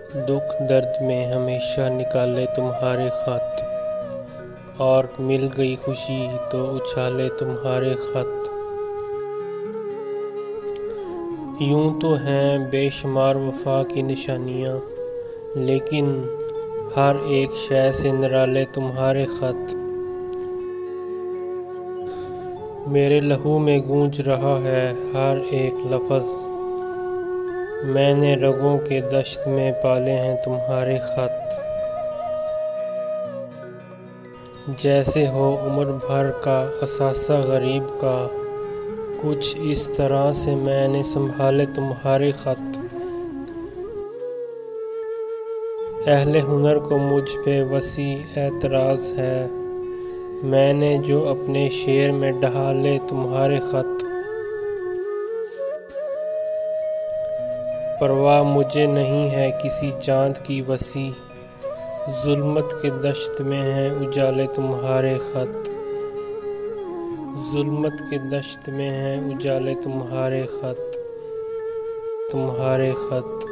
दुख दर्द में हमेशा निकाले तुम्हारे खत, और मिल गई खुशी तो उछाले तुम्हारे खत। यूं तो हैं बेशुमार वफा की निशानियाँ, लेकिन हर एक शय से निराले तुम्हारे खत। मेरे लहू में गूंज रहा है हर एक लफ्ज़, मैंने रगों के दश्त में पाले हैं तुम्हारे खत। जैसे हो उम्र भर का असासा गरीब का, कुछ इस तरह से मैंने संभाले तुम्हारे खत। अहले हुनर को मुझ पे वसी एतराज़ है, मैंने जो अपने शेर में ढाले तुम्हारे खत। परवाह मुझे नहीं है किसी चाँद की वसी, जुल्मत के दश्त में हैं उजाले तुम्हारे खत। जुल्मत के दश्त में हैं उजाले तुम्हारे खत।